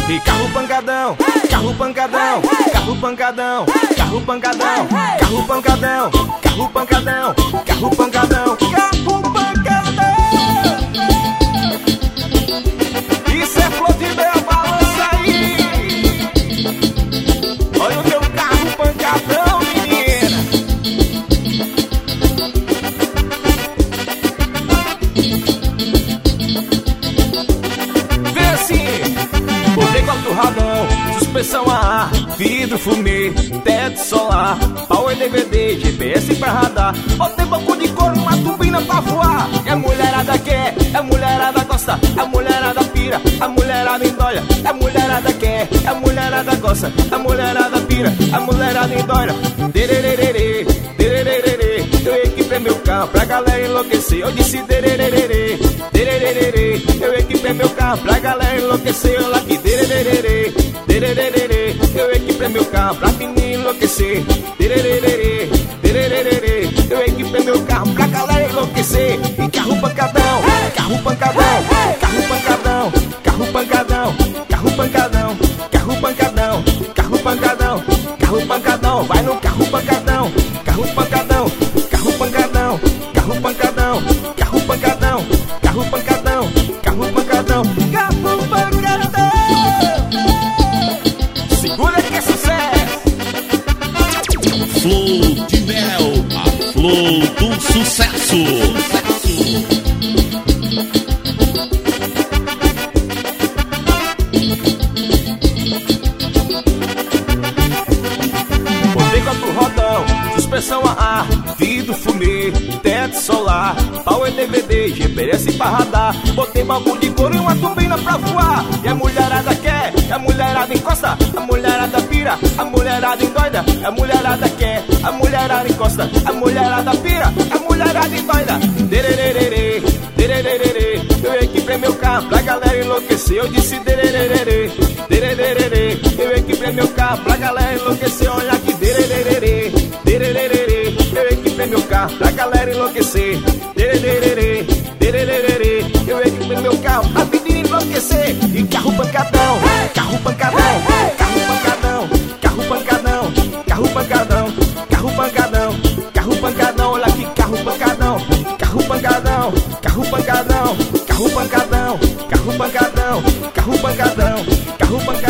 E carro pancadão, carro pancadão, carro pancadão, carro pancadão, carro pancadão, carro pancadão, carro pancadão, carro pancadão. Isso é flor de mel, balança aí. Olha o meu carro pancadão, menina. Vem assim. Botei quatro radão, suspensão a ar, vidro fumê, teto solar, power DVD, GPS pra radar. Botei banco de couro, uma turbina pra voar. E a mulherada quer, a mulherada gosta, a mulherada pira, a mulherada endoia. A mulherada quer, a mulherada gosta, a mulherada pira, a mulherada endoia. Derererê, derererê, eu equipei meu carro pra galera enlouquecer. Eu disse derererê, derererê, eu equipei meu carro pra galera enlouquecer. Olha aqui, derererê, derererê, eu equipei meu carro pra menina enlouquecer. Derererê, derererê, eu equipei meu carro pra galera enlouquecer. E carro pancadão, carro pancadão, carro pancadão, carro pancadão, carro pancadão, carro pancadão, carro pancadão, carro pancadão, vai no carro pancadão, carro pancadão, carro pancadão, carro pancadão, carro pancadão, carro pancadão, carro pancadão, carro pancadão. Segura que é sucesso. Flor de mel, a flor do sucesso. Botei quatro rodão, suspensão a ar, vidro fumê, teto solar, power DVD, GPS pra radar. Botei bagulho de couro e uma turbina pra voar. E a mulherada quer, a mulherada encosta, a mulherada pira, a mulherada endoida. A mulherada quer, a mulherada encosta, a mulherada pira, a mulherada endoida. Derererê, derererê, eu equipei meu carro pra galera enlouquecer. Eu disse derererê, derererê, eu equipei meu carro pra galera enlouquecer. Olha aqui, derererê, derererê, eu equipei meu carro pra galera enlouquecer. Derererê, derererê, eu equipei meu carro pra menina enlouquecer. E carro pancadão, carro pancadão, carro pancadão, carro pancadão, carro pancadão, carro pancadão, carro pancadão. Olha aqui, carro pancadão, carro pancadão, carro pancadão, carro pancadão, carro pancadão, carro pancadão, carro pancadão.